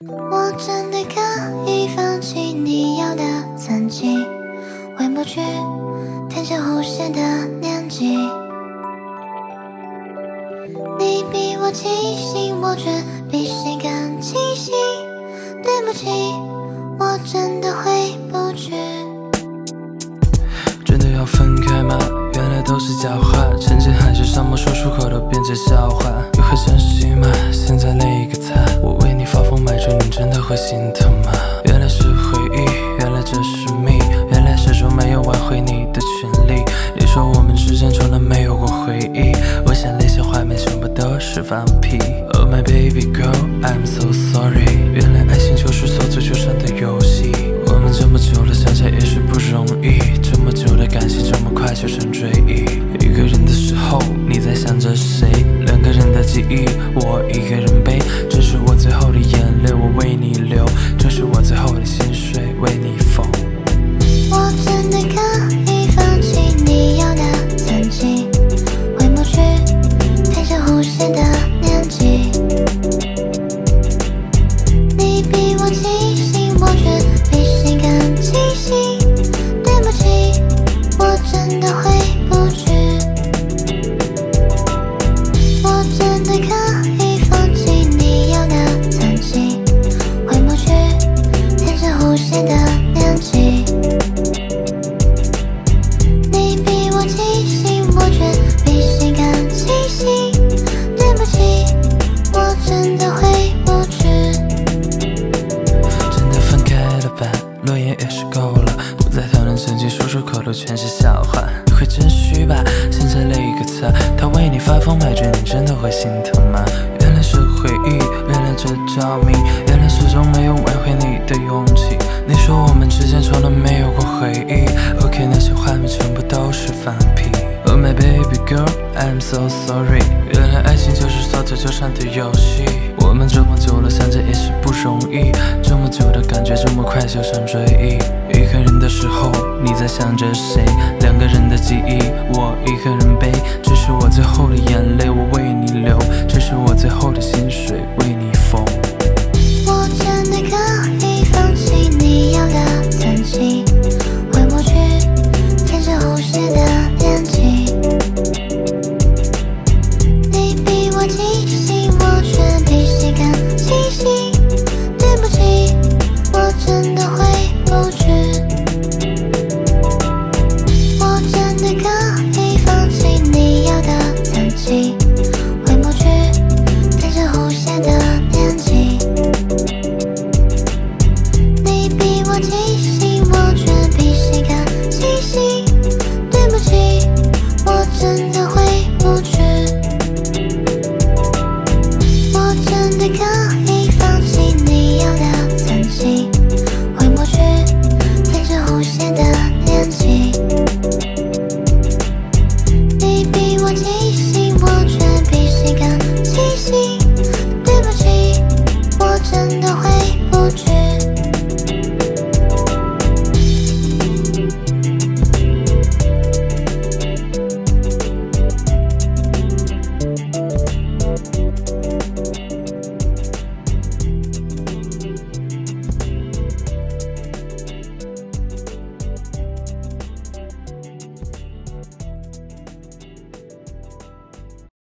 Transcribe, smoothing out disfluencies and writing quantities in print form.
我真的可以放弃你要的曾经，回不去天真无邪的年纪。你比我清醒，我却比谁更清醒。对不起，我真的回不去。 真的要分开吗？原来都是假话，曾经海誓山盟说出口都变成笑话。你会珍惜吗？现在累个他，我为你发疯买醉，你真的会心疼吗？原来是回忆，原来这是命，原来始终没有挽回你的权利。你说我们之间从来没有过回忆，我想那些画面全部都是放屁。Oh my baby girl, I'm so sorry。原来爱情就是说走就算的游戏，我们这么久了，想起来也是不容易。这么久的感情，这么快就成追忆。一个人的时候，你在想着谁？两个人的记忆，我一个人背。这是我最后的眼泪，我为你流。这是我最后的心碎，为你疯。 我真的可以放弃你要的曾经，回不去天真无邪的年纪。你比我清醒，我却比谁更清醒。对不起，我真的回不去。我真的可以放弃你要的曾经，回不去天真无邪的年纪。你比我清醒，我却比谁更清醒。对不起，我真的回不去。 真的分开了吧，诺言也是够了，不再讨论曾经说出口都全是笑话。你会珍惜吧？现在累个他，他为你发疯买醉，你真的会心疼吗？原来是回忆，原来这叫命，原来始终没有挽回你的勇气。你说我们之间从来没有过回忆 ，OK， 那些画面全部都是放屁。Oh my baby girl, I'm so sorry。原来爱情就是说走就算的游戏，我们这么久了，想着也是不容易。这么久的感觉，这么快就成追忆。一个人的时候，你在想着谁？两个人的记忆，我一个人背。这是我最后的眼泪，我为你流。这是我最后的心碎，为你疯。 我真的可以放弃你要的曾经，回不去天真无邪的年纪。你比我清醒，我却比谁更清醒。对不起，我真的回不去。我真的可以放弃你要的曾经，回不去天真无邪的年纪。你比我清醒，我却比谁更清醒。对不起，我真的回不去。我真的可以放弃你要的曾经，回不去天真无邪的年纪。你比我清醒，我却比谁更清醒。对不起，我真的回不去。